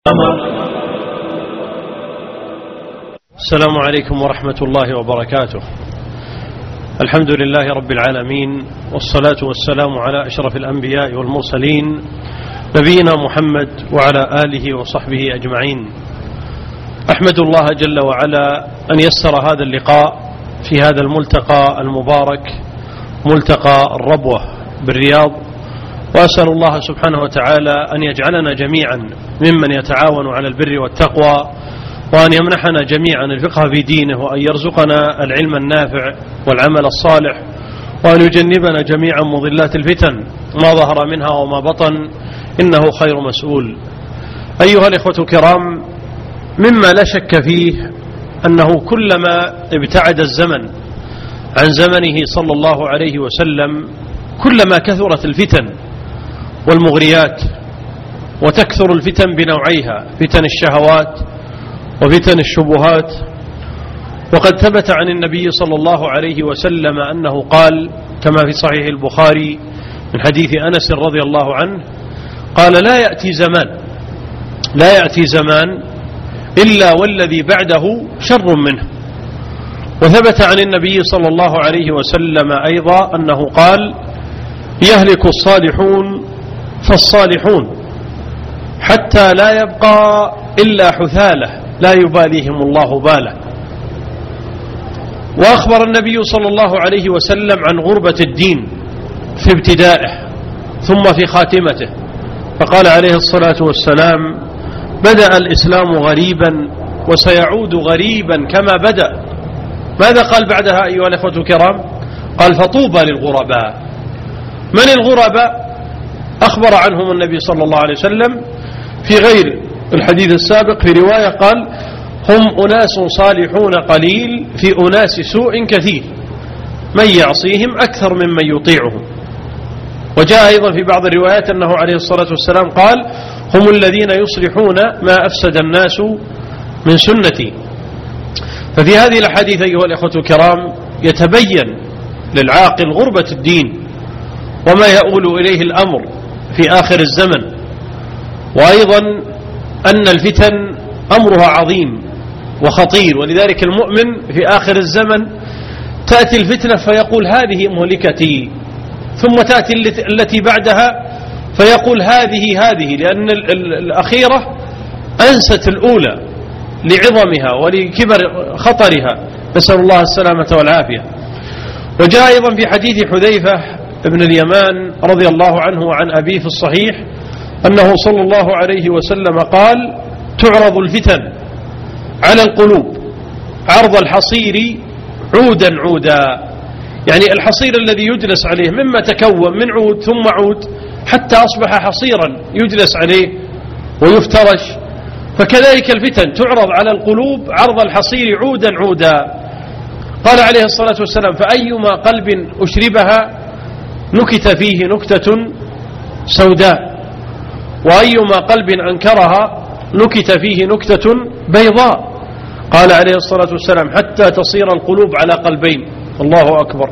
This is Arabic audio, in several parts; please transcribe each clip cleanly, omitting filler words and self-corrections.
السلام عليكم ورحمة الله وبركاته. الحمد لله رب العالمين، والصلاة والسلام على أشرف الأنبياء والمرسلين نبينا محمد وعلى آله وصحبه أجمعين. أحمد الله جل وعلا أن يسر هذا اللقاء في هذا الملتقى المبارك، ملتقى الربوة بالرياض، وأسأل الله سبحانه وتعالى أن يجعلنا جميعا ممن يتعاون على البر والتقوى، وأن يمنحنا جميعا الفقه في دينه، وأن يرزقنا العلم النافع والعمل الصالح، وأن يجنبنا جميعا مضلات الفتن ما ظهر منها وما بطن، إنه خير مسؤول. أيها الإخوة الكرام، مما لا شك فيه أنه كلما ابتعد الزمن عن زمنه صلى الله عليه وسلم كلما كثرت الفتن والمغريات، وتكثر الفتن بنوعيها، فتن الشهوات وفتن الشبهات. وقد ثبت عن النبي صلى الله عليه وسلم أنه قال كما في صحيح البخاري من حديث أنس رضي الله عنه قال: لا يأتي زمان إلا والذي بعده شر منه. وثبت عن النبي صلى الله عليه وسلم أيضا أنه قال: يهلك الصالحون فالصالحون حتى لا يبقى إلا حثالة لا يباليهم الله باله. وأخبر النبي صلى الله عليه وسلم عن غربة الدين في ابتدائه ثم في خاتمته، فقال عليه الصلاة والسلام: بدأ الإسلام غريبا وسيعود غريبا كما بدأ. ماذا قال بعدها أيها الأخوة الكرام؟ قال: فطوبى للغرباء. من الغرباء؟ أخبر عنهم النبي صلى الله عليه وسلم في غير الحديث السابق في رواية قال: هم أناس صالحون قليل في أناس سوء كثير، من يعصيهم أكثر ممن يطيعهم. وجاء أيضا في بعض الروايات أنه عليه الصلاة والسلام قال: هم الذين يصلحون ما أفسد الناس من سنتي. ففي هذه الحديث أيها الأخوة الكرام يتبين للعاقل غربة الدين وما يؤول إليه الأمر في آخر الزمن، وأيضا أن الفتن أمرها عظيم وخطير. ولذلك المؤمن في آخر الزمن تأتي الفتنة فيقول: هذه مهلكتي، ثم تأتي التي بعدها فيقول: هذه، لأن الأخيرة أنست الأولى لعظمها ولكبر خطرها، نسأل الله السلامة والعافية. وجاء أيضا في حديث حذيفة ابن اليمان رضي الله عنه وعن أبيه في الصحيح أنه صلى الله عليه وسلم قال: تعرض الفتن على القلوب عرض الحصير عودا عودا، يعني الحصير الذي يجلس عليه مما تكون من عود ثم عود حتى أصبح حصيرا يجلس عليه ويفترش، فكذلك الفتن تعرض على القلوب عرض الحصير عودا عودا. قال عليه الصلاة والسلام: فأيما قلب أشربها نكت فيه نكتة سوداء، وأيما قلب أنكرها نكت فيه نكتة بيضاء. قال عليه الصلاة والسلام: حتى تصير القلوب على قلبين. الله أكبر.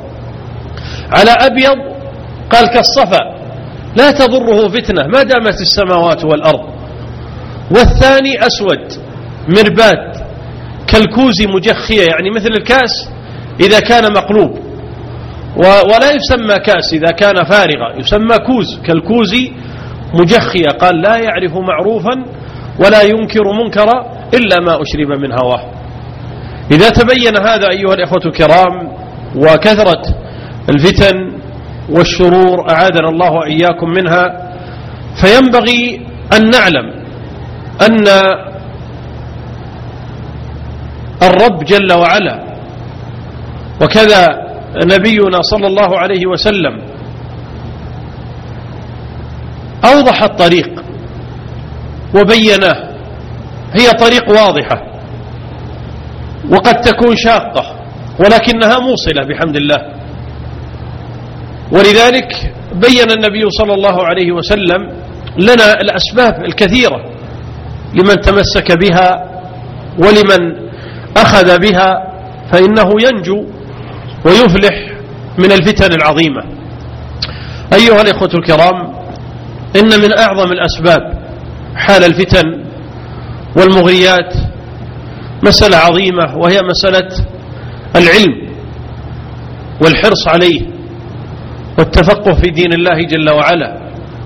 على أبيض قال كالصفا لا تضره فتنة ما دامت السماوات والأرض، والثاني أسود مرباد كالكوز مجخية، يعني مثل الكاس إذا كان مقلوب، ولا يسمى كاس إذا كان فارغة، يسمى كوز كالكوز مجخية. قال: لا يعرف معروفا ولا ينكر منكرا إلا ما أشرب من هواه. إذا تبين هذا أيها الإخوة الكرام وكثرت الفتن والشرور أعاذنا الله وإياكم منها، فينبغي أن نعلم أن الرب جل وعلا وكذا نبينا صلى الله عليه وسلم أوضح الطريق وبيناه. هي طريق واضحة وقد تكون شاقة ولكنها موصلة بحمد الله. ولذلك بين النبي صلى الله عليه وسلم لنا الأسباب الكثيرة لمن تمسك بها ولمن أخذ بها فإنه ينجو ويفلح من الفتن العظيمة. أيها الإخوة الكرام، إن من أعظم الأسباب حال الفتن والمغريات مسألة عظيمة، وهي مسألة العلم والحرص عليه والتفقه في دين الله جل وعلا.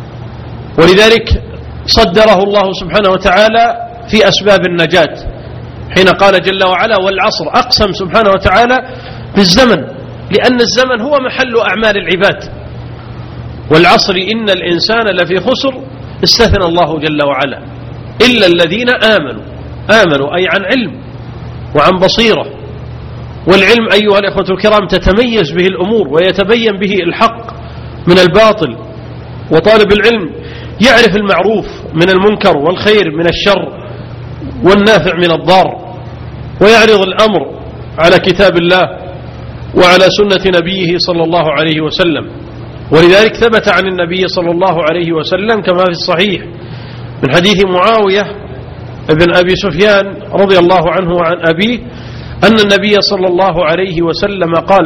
ولذلك صدره الله سبحانه وتعالى في أسباب النجاة حين قال جل وعلا والعصر، أقسم سبحانه وتعالى بالزمن، لأن الزمن هو محل أعمال العباد. والعصر إن الإنسان لفي خسر، استثنى الله جل وعلا إلا الذين آمنوا أي عن علم وعن بصيرة. والعلم أيها الإخوة الكرام تتميز به الأمور ويتبين به الحق من الباطل، وطالب العلم يعرف المعروف من المنكر والخير من الشر والنافع من الضار، ويعرض الأمر على كتاب الله وعلى سنة نبيه صلى الله عليه وسلم. ولذلك ثبت عن النبي صلى الله عليه وسلم كما في الصحيح من حديث معاوية ابن أبي سفيان رضي الله عنه وعن أبيه أن النبي صلى الله عليه وسلم قال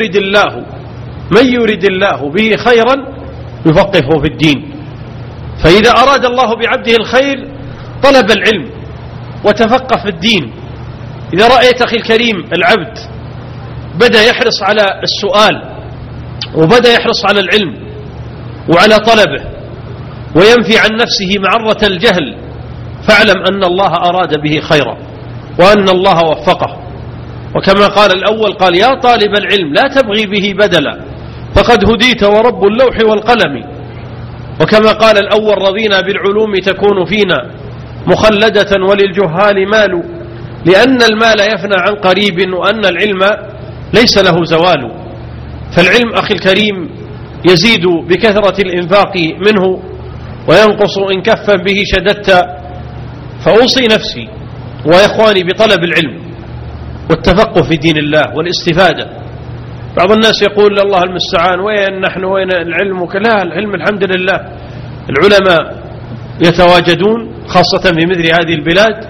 من يرد الله به خيرا يفقهه في الدين. فإذا أراد الله بعبده الخير طلب العلم وتفقه في الدين. إذا رأيت أخي الكريم العبد بدأ يحرص على السؤال وبدأ يحرص على العلم وعلى طلبه وينفي عن نفسه معرة الجهل، فاعلم أن الله أراد به خيرا وأن الله وفقه. وكما قال الأول قال يا طالب العلم لا تبغي به بدلا فقد هديت ورب اللوح والقلم. وكما قال الأول رضينا بالعلوم تكون فينا مخلدة وللجهال مال، لأن المال يفنى عن قريب وأن العلم ليس له زوال. فالعلم أخي الكريم يزيد بكثرة الإنفاق منه وينقص إن كفا به شددت. فأوصي نفسي وإخواني بطلب العلم والتفقه في دين الله والاستفادة. بعض الناس يقول الله المستعان وين نحن وين العلم لا، العلم الحمد لله العلماء يتواجدون خاصة في مثل هذه البلاد،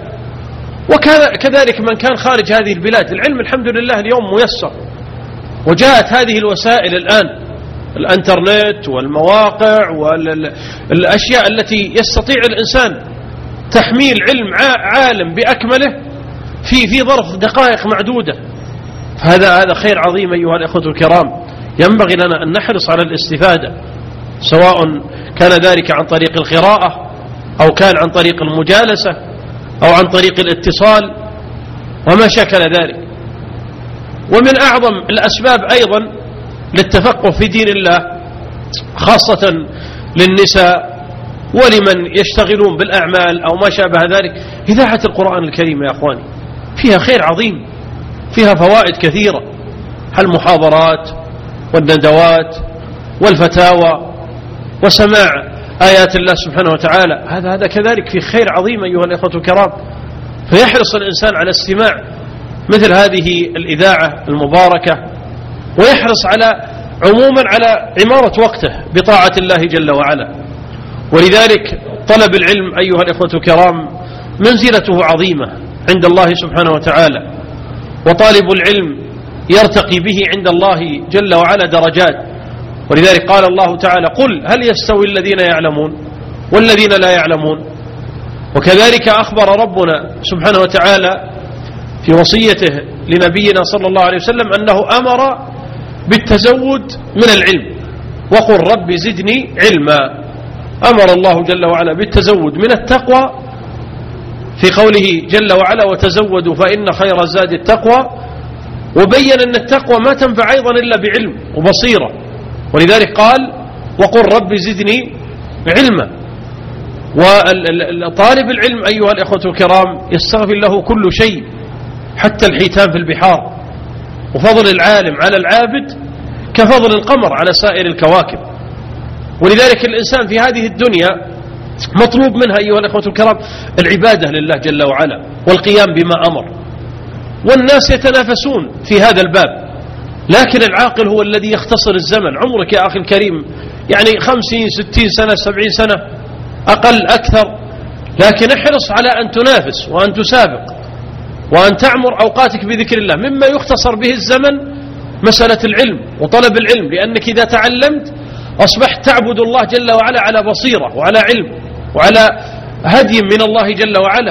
وكذلك من كان خارج هذه البلاد. العلم الحمد لله اليوم ميسر، وجاءت هذه الوسائل الآن الانترنت والمواقع والأشياء التي يستطيع الإنسان تحميل علم عالم بأكمله في ظرف دقائق معدودة. فهذا خير عظيم أيها الأخوة الكرام، ينبغي لنا أن نحرص على الاستفادة، سواء كان ذلك عن طريق القراءة أو كان عن طريق المجالسة أو عن طريق الاتصال وما شكل ذلك. ومن أعظم الأسباب أيضا للتفقه في دين الله خاصة للنساء ولمن يشتغلون بالأعمال أو ما شابه ذلك إذاعة القرآن الكريم يا أخواني، فيها خير عظيم، فيها فوائد كثيرة، المحاضرات والندوات والفتاوى وسماع آيات الله سبحانه وتعالى، هذا كذلك في خير عظيم أيها الإخوة الكرام. فيحرص الإنسان على استماع مثل هذه الإذاعة المباركة، ويحرص عموما على عمارة وقته بطاعة الله جل وعلا. ولذلك طلب العلم أيها الإخوة الكرام منزلته عظيمة عند الله سبحانه وتعالى، وطالب العلم يرتقي به عند الله جل وعلا درجات. ولذلك قال الله تعالى قل هل يستوي الذين يعلمون والذين لا يعلمون. وكذلك أخبر ربنا سبحانه وتعالى في وصيته لنبينا صلى الله عليه وسلم أنه أمر بالتزود من العلم، وقل رب زدني علما. أمر الله جل وعلا بالتزود من التقوى في قوله جل وعلا وتزودوا فإن خير الزاد التقوى، وبين أن التقوى ما تنفع أيضا إلا بعلم وبصيرة. ولذلك قال وقل رب زدني علما. وطالب العلم أيها الإخوة الكرام يستغفر له كل شيء حتى الحيتان في البحار، وفضل العالم على العابد كفضل القمر على سائر الكواكب. ولذلك الإنسان في هذه الدنيا مطلوب منها أيها الإخوة الكرام العبادة لله جل وعلا والقيام بما أمر، والناس يتنافسون في هذا الباب، لكن العاقل هو الذي يختصر الزمن. عمرك يا أخي الكريم يعني 50 60 سنة 70 سنة أقل أكثر، لكن احرص على أن تنافس وأن تسابق وأن تعمر أوقاتك بذكر الله. مما يختصر به الزمن مسألة العلم وطلب العلم، لأنك إذا تعلمت أصبحت تعبد الله جل وعلا على بصيرة وعلى علم وعلى هدي من الله جل وعلا،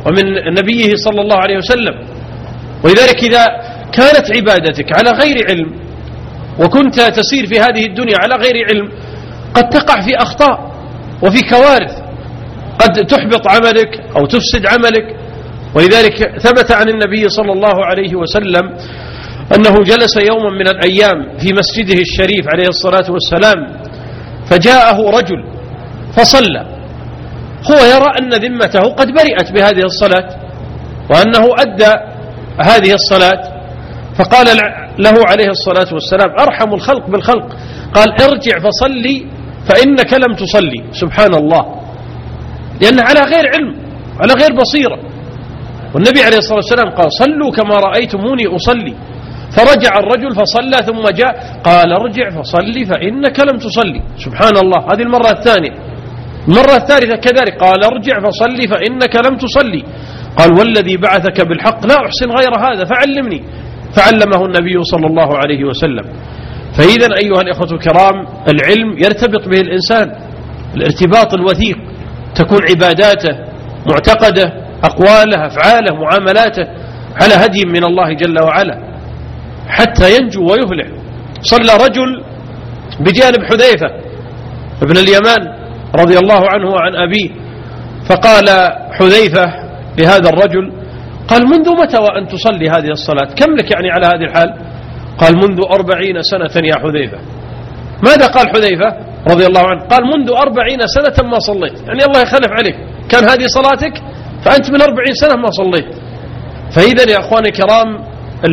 ومن نبيه صلى الله عليه وسلم. ولذلك إذا كانت عبادتك على غير علم وكنت تسير في هذه الدنيا على غير علم قد تقع في أخطاء وفي كوارث، قد تحبط عملك أو تفسد عملك. ولذلك ثبت عن النبي صلى الله عليه وسلم أنه جلس يوما من الأيام في مسجده الشريف عليه الصلاة والسلام، فجاءه رجل فصلى، هو يرى أن ذمته قد برئت بهذه الصلاة وأنه أدى هذه الصلاة، فقال له عليه الصلاة والسلام أرحم الخلق بالخلق، قال ارجع فصلي فإنك لم تصلي. سبحان الله، لأنه على غير علم، على غير بصيرة. والنبي عليه الصلاة والسلام قال صلوا كما رأيتموني أصلي، فرجع الرجل فصلى ثم جاء قال ارجع فصلي فإنك لم تصلي. سبحان الله، هذه المرة الثانية. المرة الثالثة كذلك قال ارجع فصلي فإنك لم تصلي، قال والذي بعثك بالحق لا أحسن غير هذا فعلمني، فعلمه النبي صلى الله عليه وسلم. فإذا أيها الإخوة الكرام، العلم يرتبط به الإنسان الارتباط الوثيق، تكون عباداته، معتقده، أقواله، أفعاله، معاملاته على هدي من الله جل وعلا حتى ينجو ويفلح. صلى رجل بجانب حذيفة ابن اليمان رضي الله عنه وعن أبيه، فقال حذيفة لهذا الرجل، قال منذ متى وأن تصلي هذه الصلاة؟ كم لك يعني على هذه الحال؟ قال منذ 40 سنة يا حذيفة. ماذا قال حذيفة رضي الله عنه؟ قال منذ 40 سنة ما صليت، يعني الله يخلف عليك، كان هذه صلاتك فأنت من 40 سنة ما صليت. فإذا يا أخواني الكرام،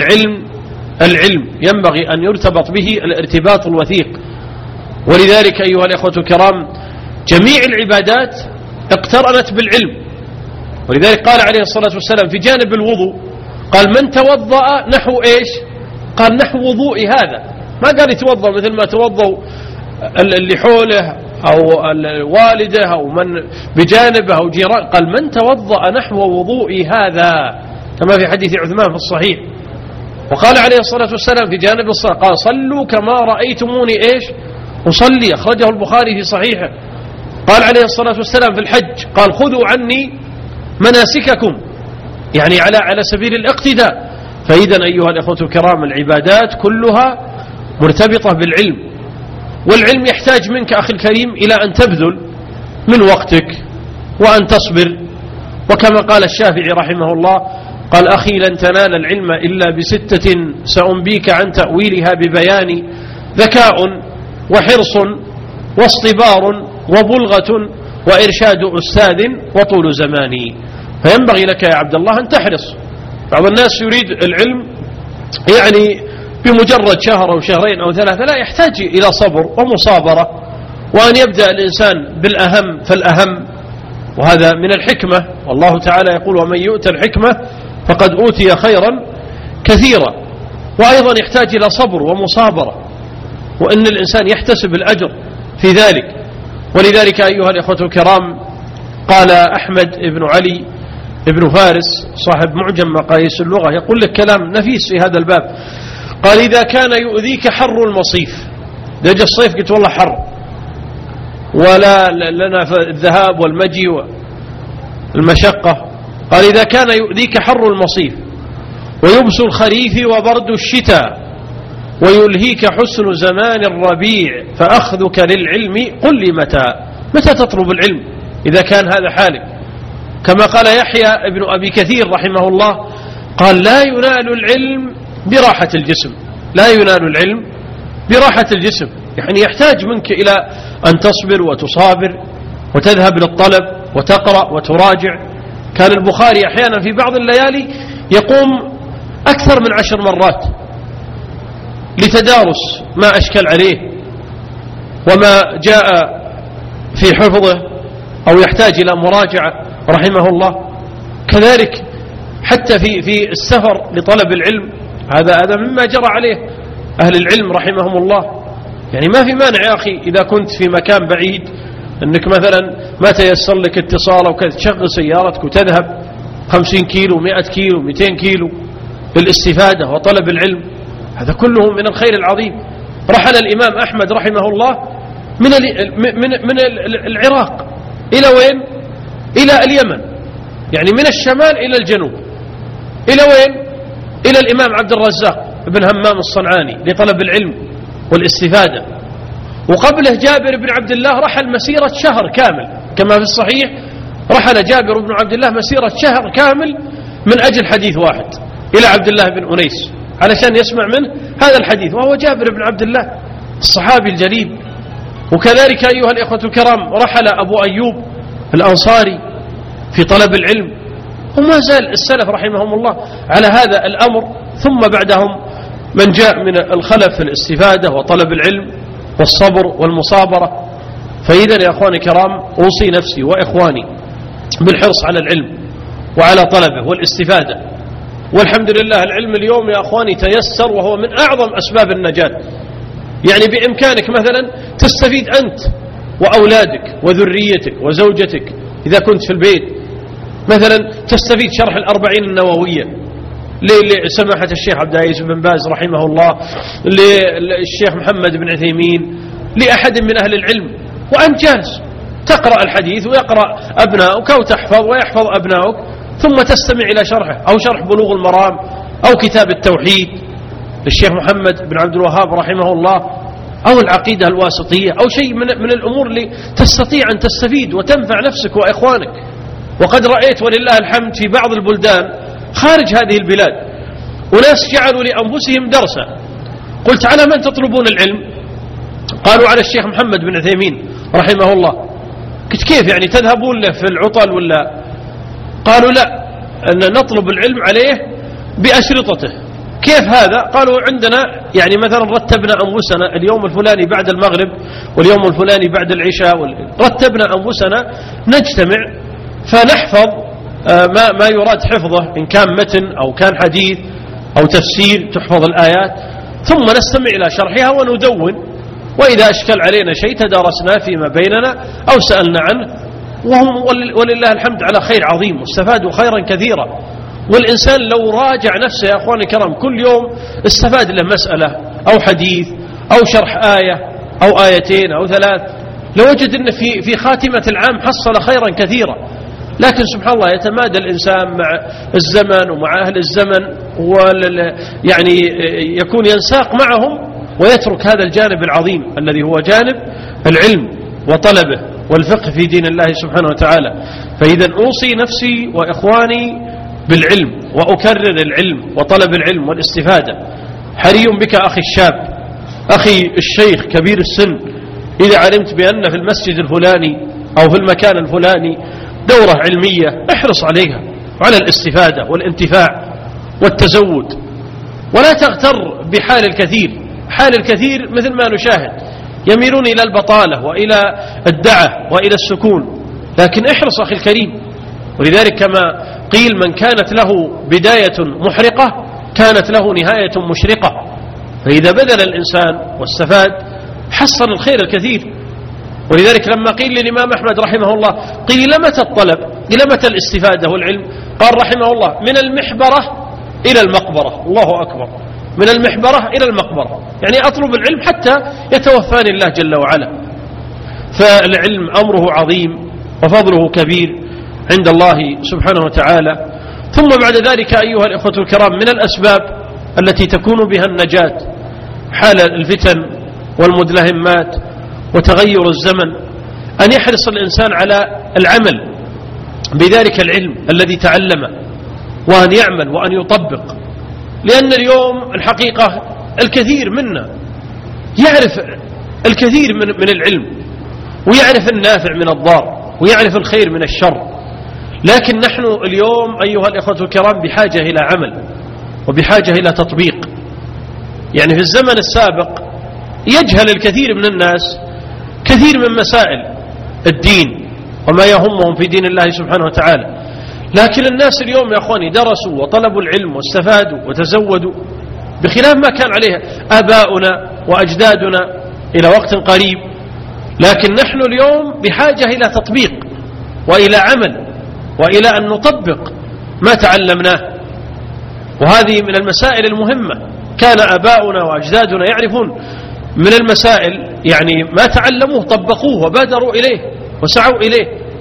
العلم ينبغي أن يرتبط به الارتباط الوثيق. ولذلك أيها الإخوة الكرام، جميع العبادات اقترنت بالعلم. ولذلك قال عليه الصلاة والسلام في جانب الوضوء، قال من توضأ نحو إيش؟ قال نحو وضوء هذا، ما قال يتوضأ مثل ما توضأ اللي حوله أو والده أو من بجانبه أو جيران، قال من توضأ نحو وضوء هذا، كما في حديث عثمان في الصحيح. وقال عليه الصلاة والسلام في جانب الصلاة، قال صلوا كما رأيتموني إيش أصلي، أخرجه البخاري في صحيحه. قال عليه الصلاة والسلام في الحج، قال خذوا عني مناسككم، يعني على سبيل الاقتداء. فإذا أيها الأخوة الكرام، العبادات كلها مرتبطة بالعلم، والعلم يحتاج منك أخي الكريم إلى أن تبذل من وقتك وأن تصبر. وكما قال الشافعي رحمه الله، قال أخي لن تنال العلم إلا بستة سأنبيك عن تأويلها ببيان، ذكاء وحرص واصطبار وبلغة وإرشاد أستاذ وطول زماني. فينبغي لك يا عبد الله أن تحرص. بعض الناس يريد العلم يعني بمجرد شهر أو شهرين أو ثلاثة، لا، يحتاج إلى صبر ومصابرة، وأن يبدأ الإنسان بالأهم فالأهم، وهذا من الحكمة. والله تعالى يقول ومن يؤت الحكمة فقد أوتي خيرا كثيرا. وأيضا يحتاج إلى صبر ومصابرة، وأن الإنسان يحتسب الأجر في ذلك. ولذلك أيها الإخوة الكرام، قال أحمد بن علي ابن فارس صاحب معجم مقاييس اللغة، يقول لك كلام نفيس في هذا الباب. قال إذا كان يؤذيك حر المصيف، يجي الصيف قلت والله حر ولا لنا الذهاب والمجي والمشقة، قال إذا كان يؤذيك حر المصيف ويبس الخريف وبرد الشتاء ويلهيك حسن زمان الربيع فأخذك للعلم قل لي متى تطلب العلم إذا كان هذا حالك. كما قال يحيى ابن أبي كثير رحمه الله، قال لا ينال العلم براحة الجسم، لا ينال العلم براحة الجسم، يعني يحتاج منك إلى أن تصبر وتصابر وتذهب للطلب وتقرأ وتراجع. كان البخاري أحيانا في بعض الليالي يقوم أكثر من 10 مرات لتدارس ما أشكل عليه وما جاء في حفظه أو يحتاج إلى مراجعة رحمه الله. كذلك حتى في السفر لطلب العلم، هذا مما جرى عليه أهل العلم رحمهم الله. يعني ما في مانع يا أخي إذا كنت في مكان بعيد أنك مثلا ما تيسر لك اتصال أو كذا، تشغل سيارتك وتذهب 50 كيلو 100 كيلو 200 كيلو للاستفادة وطلب العلم، هذا كله من الخير العظيم. رحل الإمام أحمد رحمه الله من العراق إلى وين؟ إلى اليمن، يعني من الشمال إلى الجنوب. إلى وين؟ إلى الإمام عبد الرزاق بن همام الصنعاني لطلب العلم والاستفادة. وقبله جابر بن عبد الله رحل مسيرة شهر كامل كما في الصحيح، رحل جابر بن عبد الله مسيرة شهر كامل من أجل حديث واحد إلى عبد الله بن أنيس علشان يسمع منه هذا الحديث، وهو جابر بن عبد الله الصحابي الجليل. وكذلك أيها الإخوة الكرام رحل أبو أيوب الأنصاري في طلب العلم، وما زال السلف رحمهم الله على هذا الأمر. ثم بعدهم من جاء من الخلف في الاستفادة وطلب العلم والصبر والمصابرة. فإذا يا أخواني الكرام أوصي نفسي وإخواني بالحرص على العلم وعلى طلبه والاستفادة. والحمد لله العلم اليوم يا أخواني تيسر، وهو من أعظم أسباب النجاة. يعني بإمكانك مثلا تستفيد أنت وأولادك وذريتك وزوجتك إذا كنت في البيت، مثلا تستفيد شرح الأربعين النووية لسماحة الشيخ عبد العزيز بن باز رحمه الله، للشيخ محمد بن عثيمين، لأحد من أهل العلم، وأنت جالس تقرأ الحديث ويقرأ أبناؤك أو تحفظ ويحفظ أبناؤك، ثم تستمع إلى شرحه، أو شرح بلوغ المرام أو كتاب التوحيد للشيخ محمد بن عبد الوهاب رحمه الله، أو العقيدة الواسطية، أو شيء من الأمور اللي تستطيع أن تستفيد وتنفع نفسك وإخوانك. وقد رأيت ولله الحمد في بعض البلدان خارج هذه البلاد وناس جعلوا لأنفسهم درسا. قلت على من تطلبون العلم؟ قالوا على الشيخ محمد بن عثيمين رحمه الله. قلت كيف يعني تذهبون له في العطل ولا؟ قالوا لا، أن نطلب العلم عليه بأشرطته. كيف هذا؟ قالوا عندنا يعني مثلا رتبنا أنفسنا اليوم الفلاني بعد المغرب واليوم الفلاني بعد العشاء، رتبنا أنفسنا نجتمع فنحفظ ما يراد حفظه، إن كان متن أو كان حديث أو تفسير تحفظ الآيات، ثم نستمع إلى شرحها وندون، وإذا أشكل علينا شيء تدارسناه فيما بيننا أو سألنا عنه، وهم ولله الحمد على خير عظيم واستفادوا خيرا كثيرا. والإنسان لو راجع نفسه يا أخواني الكرام كل يوم استفاد له مسألة أو حديث أو شرح آية أو آيتين أو ثلاث، لوجد أن في خاتمة العام حصل خيرا كثيرا. لكن سبحان الله يتمادى الإنسان مع الزمن ومع أهل الزمن، يعني يكون ينساق معهم ويترك هذا الجانب العظيم الذي هو جانب العلم وطلبه والفقه في دين الله سبحانه وتعالى. فإذا أوصي نفسي وإخواني بالعلم وأكرر العلم وطلب العلم والاستفادة. حري بك أخي الشاب، أخي الشيخ كبير السن، إذا علمت بأن في المسجد الفلاني أو في المكان الفلاني دورة علمية احرص عليها وعلى الاستفادة والانتفاع والتزود، ولا تغتر بحال الكثير. حال الكثير مثل ما نشاهد يميلون إلى البطالة وإلى الدعة وإلى السكون، لكن احرص أخي الكريم. ولذلك كما قيل من كانت له بداية محرقة كانت له نهاية مشرقة. فإذا بذل الإنسان واستفاد حصل الخير الكثير. ولذلك لما قيل للإمام أحمد رحمه الله قيل متى الطلب إلى متى الاستفادة والعلم؟ قال رحمه الله من المحبرة إلى المقبرة. الله أكبر، من المحبرة إلى المقبرة، يعني أطلب العلم حتى يتوفاني الله جل وعلا. فالعلم أمره عظيم وفضله كبير عند الله سبحانه وتعالى. ثم بعد ذلك أيها الإخوة الكرام من الأسباب التي تكون بها النجاة حال الفتن والمدلهمات وتغير الزمن أن يحرص الإنسان على العمل بذلك العلم الذي تعلمه، وأن يعمل وأن يطبق. لأن اليوم الحقيقة الكثير منا يعرف الكثير من العلم، ويعرف النافع من الضار، ويعرف الخير من الشر، لكن نحن اليوم أيها الإخوة الكرام بحاجة إلى عمل وبحاجة إلى تطبيق. يعني في الزمن السابق يجهل الكثير من الناس كثير من مسائل الدين وما يهمهم في دين الله سبحانه وتعالى، لكن الناس اليوم يا أخواني درسوا وطلبوا العلم واستفادوا وتزودوا بخلاف ما كان عليه آباؤنا وأجدادنا إلى وقت قريب. لكن نحن اليوم بحاجة إلى تطبيق وإلى عمل وإلى أن نطبق ما تعلمناه. وهذه من المسائل المهمة. كان آباؤنا وأجدادنا يعرفون من المسائل يعني ما تعلموه طبقوه وبادروا إليه وسعوا إليه.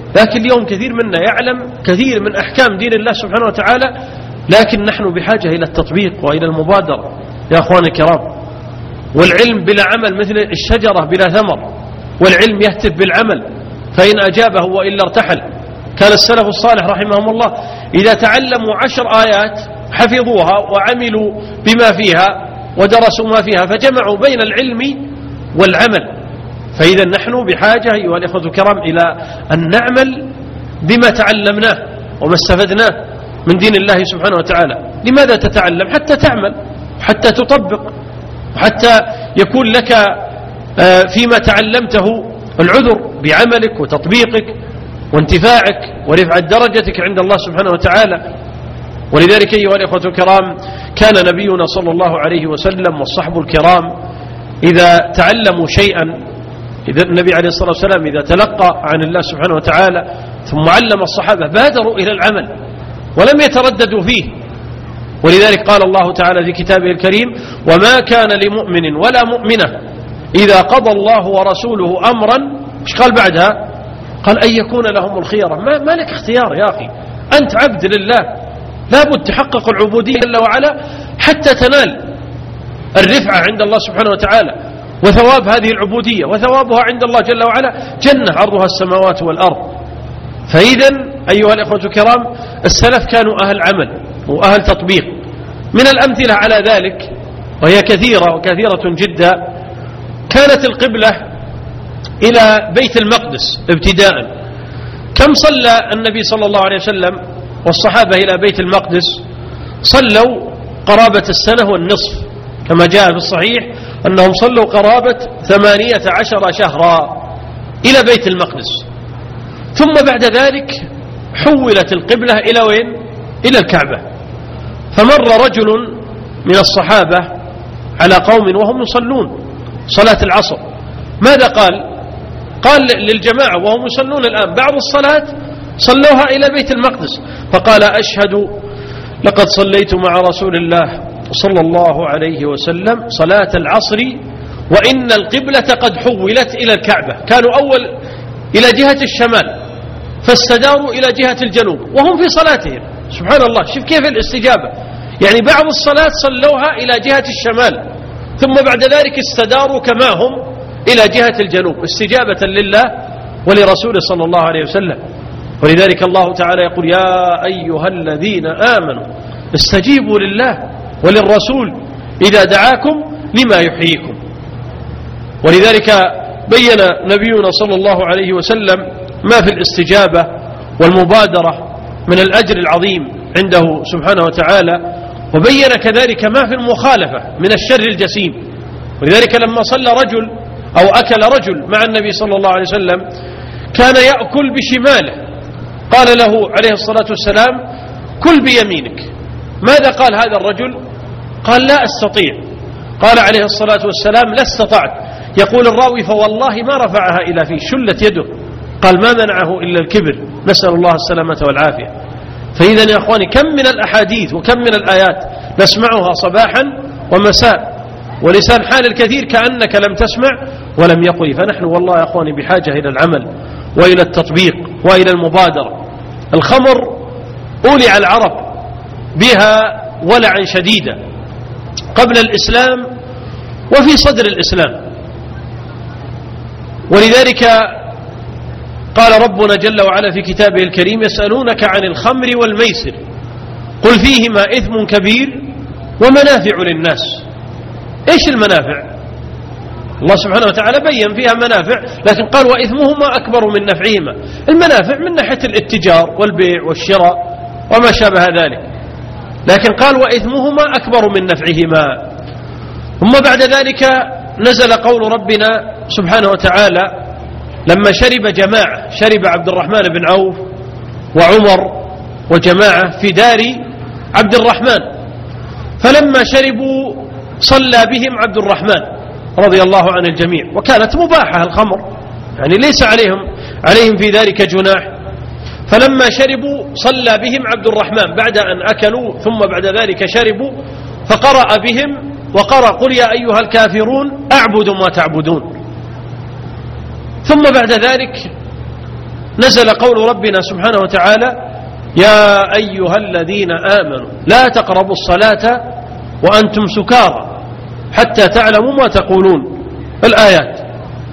لكن اليوم كثير منا يعلم كثير من أحكام دين الله سبحانه وتعالى، لكن نحن بحاجة إلى التطبيق وإلى المبادرة يا أخواني الكرام. والعلم بلا عمل مثل الشجرة بلا ثمر، والعلم يهتف بالعمل، فإن أجابه وإلا ارتحل. كان السلف الصالح رحمهم الله إذا تعلموا 10 آيات حفظوها وعملوا بما فيها ودرسوا ما فيها، فجمعوا بين العلم والعمل. فإذا نحن بحاجة أيها الإخوة الكرام إلى أن نعمل بما تعلمناه وما استفدناه من دين الله سبحانه وتعالى. لماذا تتعلم؟ حتى تعمل، حتى تطبق، حتى يكون لك فيما تعلمته العذر بعملك وتطبيقك وانتفاعك ورفعة درجتك عند الله سبحانه وتعالى. ولذلك أيها الإخوة الكرام كان نبينا صلى الله عليه وسلم والصحب الكرام إذا تعلموا شيئا، إذا النبي عليه الصلاة والسلام إذا تلقى عن الله سبحانه وتعالى ثم علم الصحابة بادروا إلى العمل ولم يترددوا فيه. ولذلك قال الله تعالى في كتابه الكريم: وما كان لمؤمن ولا مؤمنة إذا قضى الله ورسوله أمرا، مش قال بعدها؟ قال أن يكون لهم الخيرة. ما لك اختيار يا أخي، أنت عبد لله، لابد تحقق العبودية جل وعلا حتى تنال الرفعة عند الله سبحانه وتعالى وثواب هذه العبودية، وثوابها عند الله جل وعلا جنة عرضها السماوات والأرض. فإذا أيها الأخوة الكرام السلف كانوا أهل عمل وأهل تطبيق. من الأمثلة على ذلك وهي كثيرة وكثيرة جدا، كانت القبلة إلى بيت المقدس ابتداء. كم صلى النبي صلى الله عليه وسلم والصحابة إلى بيت المقدس؟ صلوا قرابة السنة والنصف، كما جاء في الصحيح أنهم صلوا قرابة 18 شهرا إلى بيت المقدس. ثم بعد ذلك حولت القبلة إلى وين؟ إلى الكعبة. فمر رجل من الصحابة على قوم وهم يصلون صلاة العصر، ماذا قال؟ قال للجماعة وهم يصلون الآن بعض الصلاة صلوها إلى بيت المقدس، فقال: أشهد لقد صليت مع رسول الله صلى الله عليه وسلم صلاة العصر وإن القبلة قد حولت إلى الكعبة. كانوا أول إلى جهة الشمال فاستداروا إلى جهة الجنوب وهم في صلاتهم. سبحان الله، شوف كيف الاستجابة، يعني بعض الصلاة صلوها إلى جهة الشمال ثم بعد ذلك استداروا كما هم إلى جهة الجنوب استجابة لله ولرسوله صلى الله عليه وسلم. ولذلك الله تعالى يقول: يا أيها الذين آمنوا استجيبوا لله وللرسول إذا دعاكم لما يحييكم. ولذلك بين نبينا صلى الله عليه وسلم ما في الاستجابة والمبادرة من الأجر العظيم عنده سبحانه وتعالى، وبين كذلك ما في المخالفة من الشر الجسيم. ولذلك لما صلى رجل أو أكل رجل مع النبي صلى الله عليه وسلم كان يأكل بشماله، قال له عليه الصلاة والسلام: كل بيمينك. ماذا قال هذا الرجل؟ قال: لا أستطيع. قال عليه الصلاة والسلام: لا استطعت. يقول الراوي: فوالله ما رفعها إلى فيه، شلت يده. قال: ما منعه إلا الكبر، نسأل الله السلامة والعافية. فإذا يا أخواني كم من الأحاديث وكم من الآيات نسمعها صباحا ومساء ولسان حال الكثير كأنك لم تسمع ولم يقل. فنحن والله يا أخواني بحاجة إلى العمل وإلى التطبيق وإلى المبادرة. الخمر أولع العرب بها ولعا شديدا قبل الإسلام وفي صدر الإسلام. ولذلك قال ربنا جل وعلا في كتابه الكريم: يسألونك عن الخمر والميسر قل فيهما إثم كبير ومنافع للناس. إيش المنافع؟ الله سبحانه وتعالى بيّن فيها منافع، لكن قال: وإثمهما أكبر من نفعهما. المنافع من ناحية الاتجار والبيع والشراء وما شابه ذلك، لكن قال: وإثمهما أكبر من نفعهما. ثم بعد ذلك نزل قول ربنا سبحانه وتعالى لما شرب جماعة، شرب عبد الرحمن بن عوف وعمر وجماعة في دار عبد الرحمن، فلما شربوا صلى بهم عبد الرحمن رضي الله عن الجميع، وكانت مباحة الخمر، يعني ليس عليهم في ذلك جناح. فلما شربوا صلى بهم عبد الرحمن بعد أن أكلوا، ثم بعد ذلك شربوا فقرأ بهم وقرأ: قل يا أيها الكافرون أعبد ما تعبدون. ثم بعد ذلك نزل قول ربنا سبحانه وتعالى: يا أيها الذين آمنوا لا تقربوا الصلاة وأنتم سكارى حتى تعلموا ما تقولون، الآيات.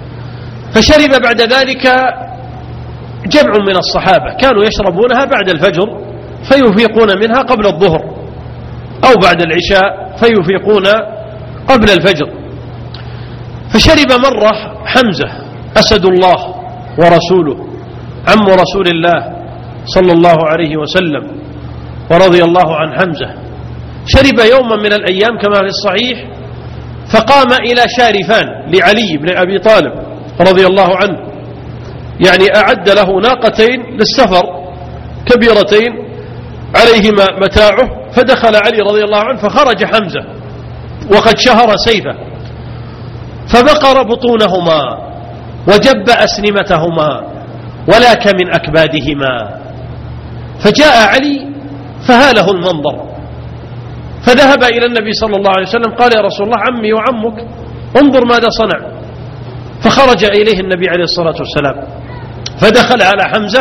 فشرب بعد ذلك جمع من الصحابة، كانوا يشربونها بعد الفجر فيفيقون منها قبل الظهر، أو بعد العشاء فيفيقون قبل الفجر. فشرب مرة حمزة أسد الله ورسوله، عم رسول الله صلى الله عليه وسلم ورضي الله عن حمزة، شرب يوما من الأيام كما في الصحيح، فقام إلى شارفان لعلي بن أبي طالب رضي الله عنه، يعني أعد له ناقتين للسفر كبيرتين عليهما متاعه، فدخل علي رضي الله عنه فخرج حمزة وقد شهر سيفه، فبقر بطونهما وجب أسنمتهما ولاك من أكبادهما، فجاء علي فهاله المنظر، فذهب إلى النبي صلى الله عليه وسلم قال: يا رسول الله، عمي وعمك، انظر ماذا صنع. فخرج إليه النبي عليه الصلاة والسلام، فدخل على حمزة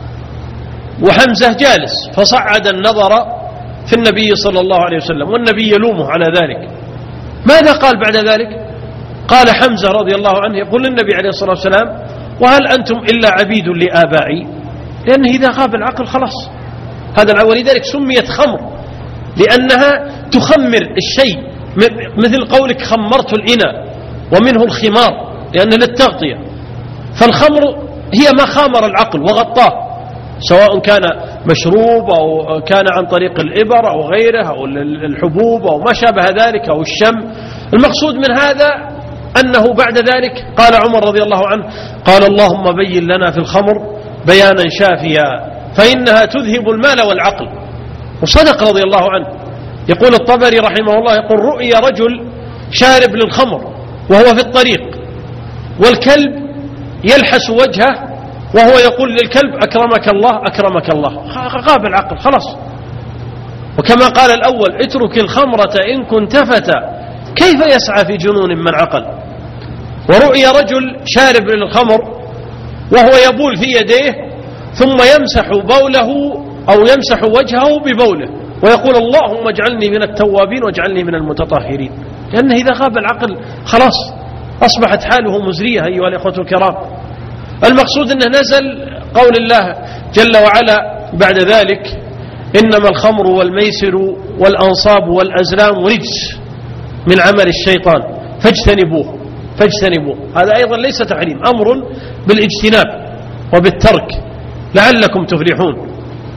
وحمزة جالس، فصعد النظر في النبي صلى الله عليه وسلم، والنبي يلومه على ذلك. ماذا قال بعد ذلك؟ قال حمزة رضي الله عنه يقول للنبي عليه الصلاة والسلام: وهل أنتم إلا عبيد لآبائي؟ لأنه إذا غاب العقل خلاص هذا العقل، ولذلك سميت خمر لأنها تخمر الشيء، مثل قولك خمرت الإناء، ومنه الخمار لأنه للتغطية. فالخمر هي ما خامر العقل وغطاه، سواء كان مشروب أو كان عن طريق الإبر أو غيره أو الحبوب أو ما شابه ذلك أو الشم. المقصود من هذا أنه بعد ذلك قال عمر رضي الله عنه: قال اللهم بين لنا في الخمر بيانا شافيا فإنها تذهب المال والعقل. وصدق رضي الله عنه. يقول الطبري رحمه الله، يقول: رؤي رجل شارب للخمر وهو في الطريق، والكلب يلحس وجهه وهو يقول للكلب: أكرمك الله أكرمك الله. غاب العقل خلاص. وكما قال الأول: اترك الخمرة إن كنت فتى كيف يسعى في جنون من عقل. ورؤي رجل شارب للخمر وهو يبول في يديه ثم يمسح بوله أو يمسح وجهه ببوله ويقول: اللهم اجعلني من التوابين واجعلني من المتطهرين. لأنه إذا غاب العقل خلاص أصبحت حاله مزرية أيها الإخوة الكرام. المقصود أنه نزل قول الله جل وعلا بعد ذلك: إنما الخمر والميسر والأنصاب والأزلام رجس من عمل الشيطان فاجتنبوه. هذا أيضا ليس تحريم، أمر بالاجتناب وبالترك لعلكم تفلحون.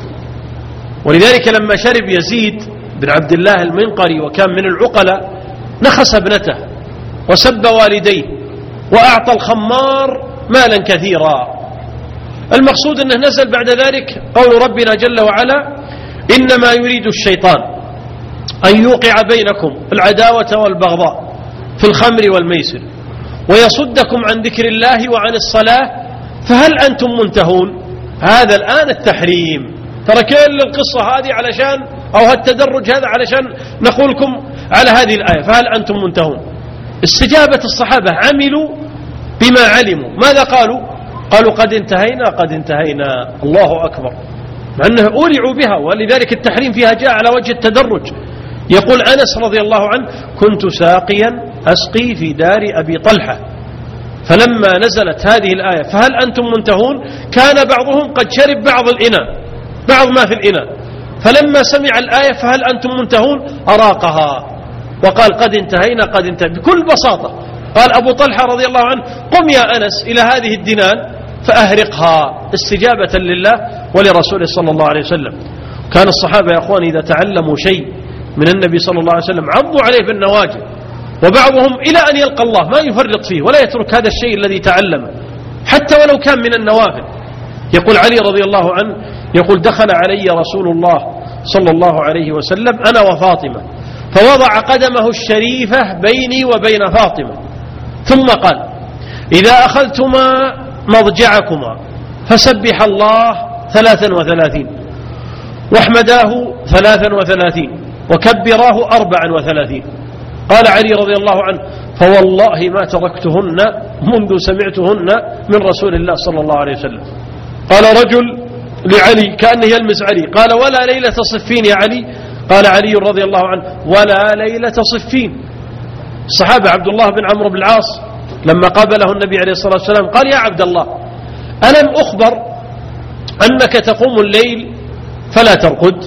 ولذلك لما شرب يزيد بن عبد الله المنقري وكان من العقلاء نخس ابنته وسب والديه وأعطى الخمار مالا كثيرا. المقصود أنه نزل بعد ذلك قول ربنا جل وعلا: إنما يريد الشيطان أن يوقع بينكم العداوة والبغضاء في الخمر والميسر ويصدكم عن ذكر الله وعن الصلاة فهل أنتم منتهون. هذا الآن التحريم. ترى كل القصة هذه علشان أو هالتدرج هذا علشان نقول لكم على هذه الآية فهل أنتم منتهون. استجابة الصحابة عملوا بما علموا. ماذا قالوا؟ قالوا: قد انتهينا. الله أكبر. مع أنه أولعوا بها، ولذلك التحريم فيها جاء على وجه التدرج. يقول أنس رضي الله عنه: كنت ساقيا أسقي في دار أبي طلحة، فلما نزلت هذه الآية فهل أنتم منتهون كان بعضهم قد شرب بعض ما في الإناء، فلما سمع الآية فهل أنتم منتهون أراقها وقال: قد انتهينا بكل بساطة. قال أبو طلحة رضي الله عنه: قم يا أنس إلى هذه الدنان فأهرقها استجابة لله ولرسوله صلى الله عليه وسلم. كان الصحابة يا أخوان إذا تعلموا شيء من النبي صلى الله عليه وسلم عضوا عليه بالنواجذ، وبعضهم إلى أن يلقى الله ما يفرط فيه ولا يترك هذا الشيء الذي تعلمه حتى ولو كان من النوافل. يقول علي رضي الله عنه يقول: دخل علي رسول الله صلى الله عليه وسلم أنا وفاطمة فوضع قدمه الشريفة بيني وبين فاطمة ثم قال: إذا أخذتما مضجعكما فسبح الله 33 واحمداه 33 وكبراه 34. قال علي رضي الله عنه: فوالله ما تركتهن منذ سمعتهن من رسول الله صلى الله عليه وسلم. قال رجل لعلي كأنه يلمس علي، قال ولا ليلة صفين يا علي؟ قال علي رضي الله عنه ولا ليلة صفين. الصحابة عبد الله بن عمرو بن العاص لما قابله النبي عليه الصلاة والسلام قال يا عبد الله ألم أخبر أنك تقوم الليل فلا ترقد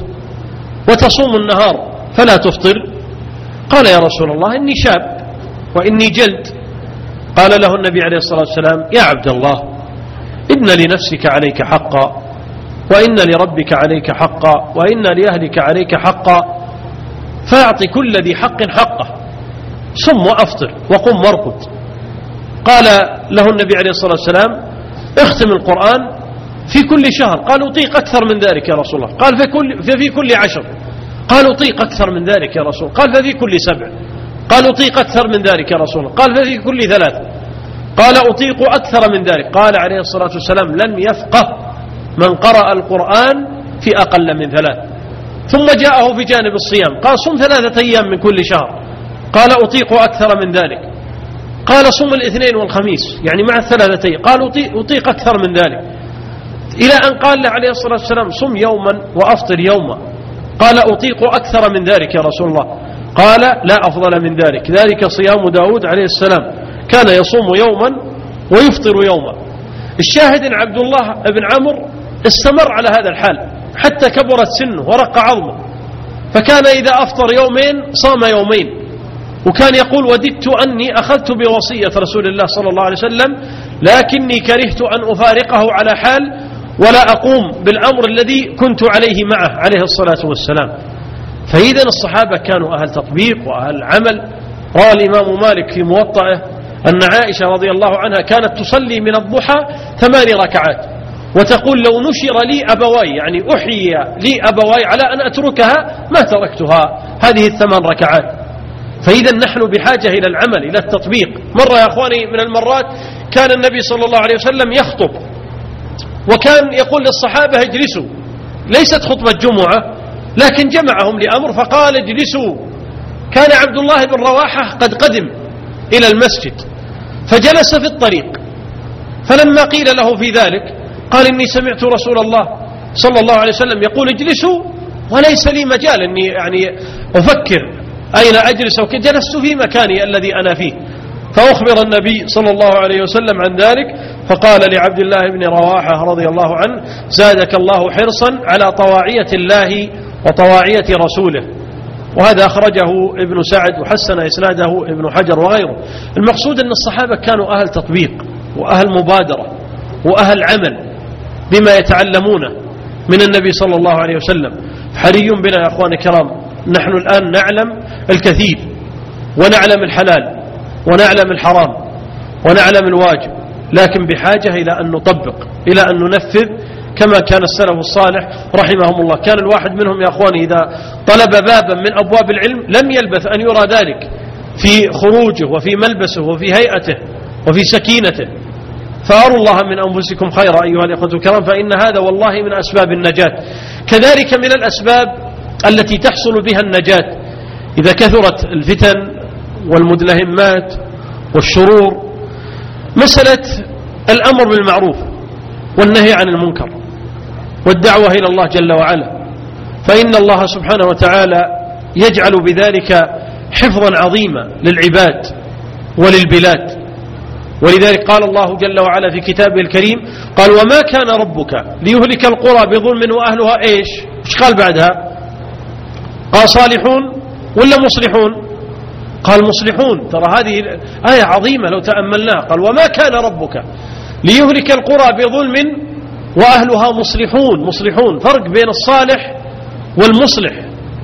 وتصوم النهار فلا تفطر؟ قال يا رسول الله إني شاب وإني جلد. قال له النبي عليه الصلاة والسلام يا عبد الله إن لنفسك عليك حقا وإن لربك عليك حقا وإن لأهلك عليك حقا، فأعط كل ذي حق حقه، صم وأفطر وقم وارقد. قال له النبي عليه الصلاة والسلام اختم القرآن في كل شهر. قال أطيق أكثر من ذلك يا رسول الله. قال ففي كل 10. قال أطيق أكثر من ذلك يا رسول الله. قال ففي كل 7. قال أطيق أكثر من ذلك يا رسول الله. قال ففي كل 3. قال أطيق أكثر من ذلك. قال عليه الصلاة والسلام لن يفقه من قرأ القرآن في أقل من 3. ثم جاءه في جانب الصيام قال صم 3 أيام من كل شهر. قال أطيق أكثر من ذلك. قال صم الاثنين والخميس يعني مع 3 أيام. قال أطيق أكثر من ذلك، إلى أن قال له عليه الصلاة والسلام صم يوما وأفطر يوما. قال أطيق أكثر من ذلك يا رسول الله. قال لا أفضل من ذلك، ذلك صيام داود عليه السلام كان يصوم يوما ويفطر يوما. الشاهد أن عبد الله بن عمرو استمر على هذا الحال حتى كبرت سنه ورق عظمه، فكان إذا أفطر يومين صام يومين، وكان يقول وددت أني أخذت بوصية رسول الله صلى الله عليه وسلم لكني كرهت أن أفارقه على حال ولا أقوم بالأمر الذي كنت عليه معه عليه الصلاة والسلام. فإذا الصحابة كانوا أهل تطبيق وأهل عمل. روى الإمام مالك في موطئه أن عائشة رضي الله عنها كانت تصلي من الضحى 8 ركعات وتقول لو نشر لي أبواي يعني أحيي لي أبواي على أن أتركها ما تركتها هذه 8 ركعات. فإذا نحن بحاجة إلى العمل إلى التطبيق. مرة يا أخواني من المرات كان النبي صلى الله عليه وسلم يخطب وكان يقول للصحابة اجلسوا، ليست خطبة جمعة لكن جمعهم لأمر فقال اجلسوا. كان عبد الله بن رواحة قد قدم إلى المسجد فجلس في الطريق، فلما قيل له في ذلك قال إني سمعت رسول الله صلى الله عليه وسلم يقول اجلسوا وليس لي مجال إني يعني أفكر أين أجلس، جلست في مكاني الذي أنا فيه. فأخبر النبي صلى الله عليه وسلم عن ذلك فقال لعبد الله بن رواحة رضي الله عنه زادك الله حرصا على طواعية الله وطواعية رسوله. وهذا أخرجه ابن سعد وحسن إسناده ابن حجر وغيره. المقصود أن الصحابة كانوا أهل تطبيق وأهل مبادرة وأهل عمل بما يتعلمونه من النبي صلى الله عليه وسلم. حري بنا يا أخواني الكرام نحن الآن نعلم الكثير ونعلم الحلال ونعلم الحرام ونعلم الواجب، لكن بحاجة إلى أن نطبق إلى أن ننفذ كما كان السلف الصالح رحمهم الله. كان الواحد منهم يا أخواني إذا طلب بابا من أبواب العلم لم يلبث أن يرى ذلك في خروجه وفي ملبسه وفي هيئته وفي سكينته. فأروا الله من أنفسكم خيرا أيها الإخوة الكرام، فإن هذا والله من أسباب النجاة. كذلك من الأسباب التي تحصل بها النجاة إذا كثرت الفتن والمدلهمات والشرور مسألة الأمر بالمعروف والنهي عن المنكر والدعوة إلى الله جل وعلا، فإن الله سبحانه وتعالى يجعل بذلك حفظا عظيما للعباد وللبلاد. ولذلك قال الله جل وعلا في كتابه الكريم قال وما كان ربك ليهلك القرى بظلم وأهلها إيش قال بعدها؟ قال صالحون ولا مصلحون؟ قال مصلحون. ترى هذه آية عظيمة لو تأملناها. قال وما كان ربك ليهلك القرى بظلم وأهلها مصلحون. فرق بين الصالح والمصلح.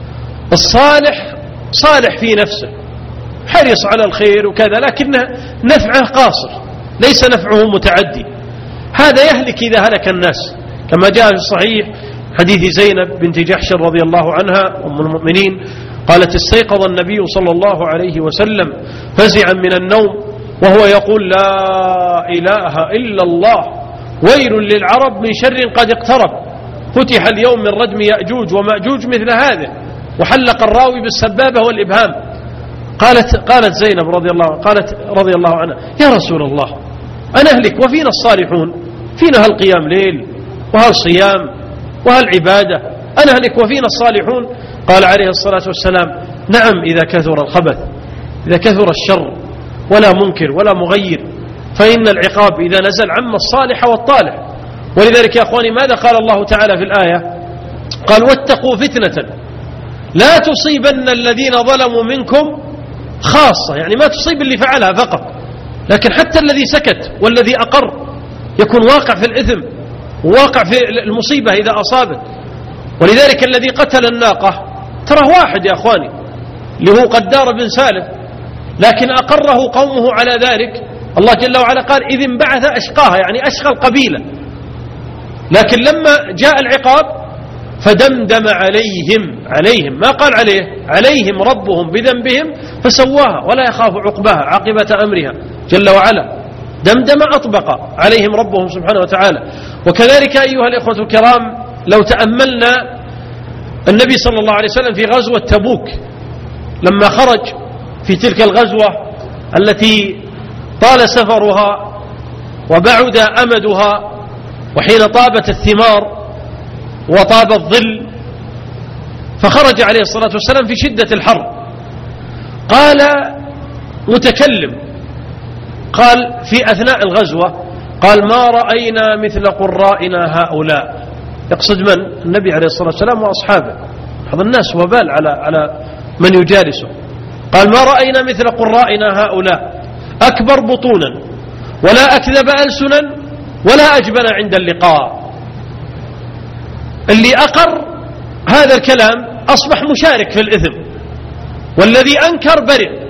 الصالح صالح في نفسه حريص على الخير وكذا، لكن نفعه قاصر ليس نفعه متعدي. هذا يهلك إذا هلك الناس، كما جاء في الصحيح حديث زينب بنت جحش رضي الله عنها أم المؤمنين قالت استيقظ النبي صلى الله عليه وسلم فزعا من النوم وهو يقول لا إله إلا الله ويل للعرب من شر قد اقترب فتح اليوم من ردم يأجوج ومأجوج مثل هذا وحلق الراوي بالسبابة والإبهام. قالت زينب رضي الله عنها يا رسول الله أنا أهلك وفينا الصالحون، فينا هالقيام ليل وهل صيام وهل عبادة أنا هلك وفينا الصالحون؟ قال عليه الصلاة والسلام نعم إذا كثر الخبث، إذا كثر الشر ولا منكر ولا مغير، فإن العقاب إذا نزل عم الصالح والطالح. ولذلك يا أخواني ماذا قال الله تعالى في الآية؟ قال واتقوا فتنة لا تصيبن الذين ظلموا منكم خاصة، يعني ما تصيب اللي فعلها فقط، لكن حتى الذي سكت والذي أقر يكون واقع في الإثم وواقع في المصيبة إذا أصابت. ولذلك الذي قتل الناقة ترى واحد يا أخواني اللي هو قدار بن سالم، لكن أقره قومه على ذلك. الله جل وعلا قال إذ انبعث أشقاها، يعني أشقى القبيلة، لكن لما جاء العقاب فدمدم عليهم ما قال عليهم ربهم بذنبهم فسواها ولا يخاف عاقبة أمرها جل وعلا. دمدم أطبق عليهم ربهم سبحانه وتعالى. وكذلك أيها الإخوة الكرام لو تأملنا النبي صلى الله عليه وسلم في غزوة تبوك لما خرج في تلك الغزوة التي طال سفرها وبعد أمدها، وحين طابت الثمار وطاب الظل، فخرج عليه الصلاة والسلام في شدة الحر. قال متكلم، قال في أثناء الغزوة، قال ما رأينا مثل قرائنا هؤلاء، يقصد من؟ النبي عليه الصلاة والسلام وأصحابه. هذا الناس وبال على من يجالسه. قال ما رأينا مثل قرائنا هؤلاء أكبر بطونا ولا أكذب ألسنا ولا أجبن عند اللقاء. اللي أقر هذا الكلام أصبح مشارك في الإثم، والذي أنكر برئ.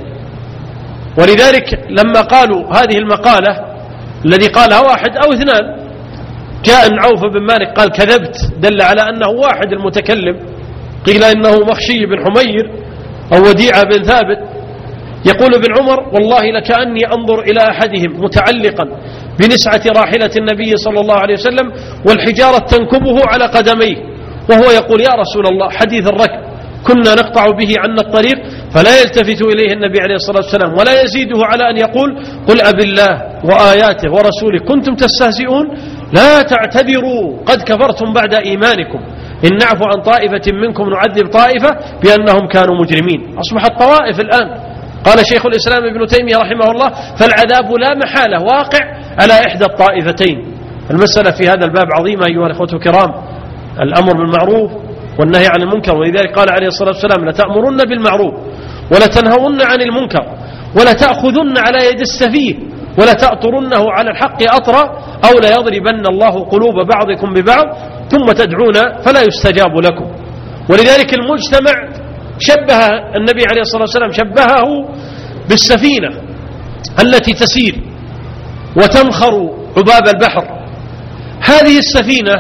ولذلك لما قالوا هذه المقالة الذي قالها واحد أو اثنان، جاء عوف بن مالك قال كذبت، دل على أنه واحد المتكلم. قيل إنه مخشي بن حمير أو وديعة بن ثابت. يقول ابن عمر والله لكأني أنظر إلى أحدهم متعلقا بنسعة راحلة النبي صلى الله عليه وسلم والحجارة تنكبه على قدميه وهو يقول يا رسول الله حديث الركب كنا نقطع به عنا الطريق، فلا يلتفت إليه النبي عليه الصلاة والسلام ولا يزيده على أن يقول قل أب الله وآياته ورسوله كنتم تستهزئون لا تعتذروا قد كفرتم بعد إيمانكم إن نعفو عن طائفة منكم نعذب طائفة بأنهم كانوا مجرمين. أصبحت طوائف الآن. قال شيخ الإسلام ابن تيمية رحمه الله فالعذاب لا محالة واقع على إحدى الطائفتين. المسألة في هذا الباب عظيمة أيها الأخوة الكرام، الأمر بالمعروف والنهي عن المنكر. ولذلك قال عليه الصلاة والسلام لتأمرن بالمعروف ولتنهون عن المنكر ولتأخذن على يد السفيه ولتأطرنه على الحق أطرا أو ليضربن الله قلوب بعضكم ببعض ثم تدعون فلا يستجاب لكم. ولذلك المجتمع شبه النبي عليه الصلاة والسلام شبهه بالسفينة التي تسير وتنخر عباب البحر. هذه السفينة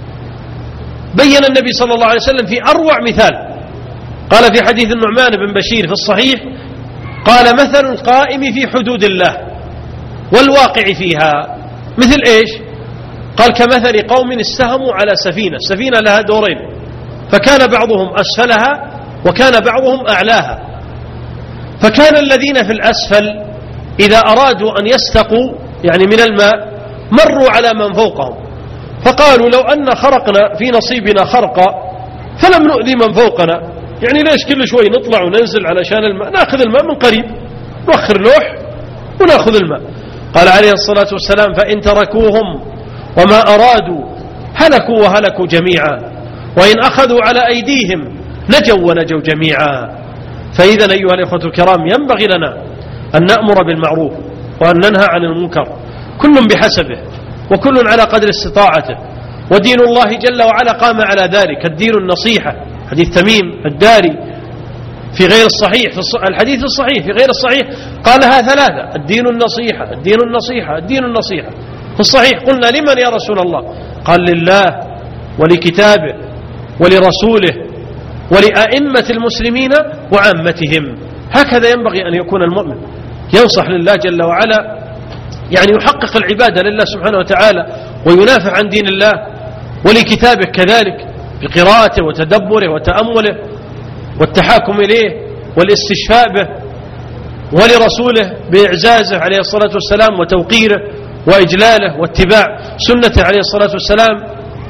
بين النبي صلى الله عليه وسلم في أروع مثال. قال في حديث النعمان بن بشير في الصحيح قال مثل القائم في حدود الله والواقع فيها مثل إيش؟ قال كمثل قوم استهموا على سفينة، السفينة لها دورين فكان بعضهم أسفلها وكان بعضهم أعلاها، فكان الذين في الأسفل إذا أرادوا أن يستقوا يعني من الماء مروا على من فوقهم، فقالوا لو أن خرقنا في نصيبنا خرقا فلم نؤذي من فوقنا، يعني ليش كل شوي نطلع وننزل علشان الماء، نأخذ الماء من قريب نوخر لوح ونأخذ الماء. قال عليه الصلاة والسلام فإن تركوهم وما أرادوا هلكوا وهلكوا جميعا، وإن أخذوا على أيديهم نجوا ونجوا جميعا. فإذا أيها الإخوة الكرام ينبغي لنا أن نأمر بالمعروف وأن ننهى عن المنكر كل بحسبه وكل على قدر استطاعته، ودين الله جل وعلا قام على ذلك. الدين النصيحة، حديث تميم الداري في غير الصحيح، في الحديث الصحيح في غير الصحيح قالها ثلاثة: الدين النصيحة الدين النصيحة الدين النصيحة. في الصحيح قلنا لمن يا رسول الله؟ قال لله ولكتابه ولرسوله ولأئمة المسلمين وعامتهم. هكذا ينبغي أن يكون المؤمن، ينصح لله جل وعلا، يعني يحقق العبادة لله سبحانه وتعالى وينافع عن دين الله، ولكتابه كذلك بقراءته وتدبره وتأمله والتحاكم إليه والاستشفاء به، ولرسوله بإعزازه عليه الصلاة والسلام وتوقيره وإجلاله واتباع سنته عليه الصلاة والسلام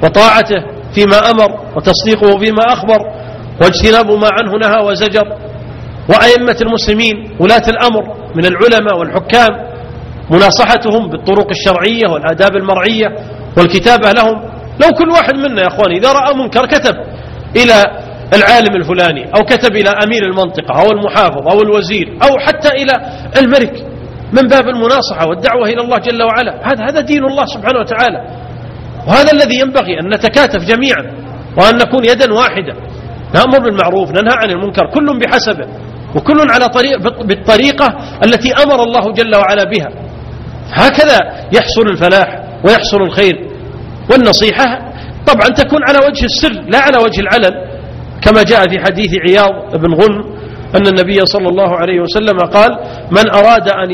وطاعته فيما أمر وتصديقه فيما أخبر واجتناب ما عنه نهى وزجر. وأئمة المسلمين ولاة الأمر من العلماء والحكام مناصحتهم بالطرق الشرعية والآداب المرعية والكتابة لهم. لو كل واحد منا يا أخواني إذا رأى منكر كتب إلى العالم الفلاني أو كتب إلى أمير المنطقة أو المحافظ أو الوزير أو حتى إلى الملك من باب المناصحة والدعوة إلى الله جل وعلا، هذا دين الله سبحانه وتعالى. وهذا الذي ينبغي أن نتكاتف جميعا وأن نكون يدا واحدة، نأمر بالمعروف ننهى عن المنكر، كل بحسبه وكل على بالطريقة التي أمر الله جل وعلا بها. هكذا يحصل الفلاح ويحصل الخير. والنصيحة طبعا تكون على وجه السر لا على وجه العلن، كما جاء في حديث عياض بن غنم أن النبي صلى الله عليه وسلم قال: من أراد أن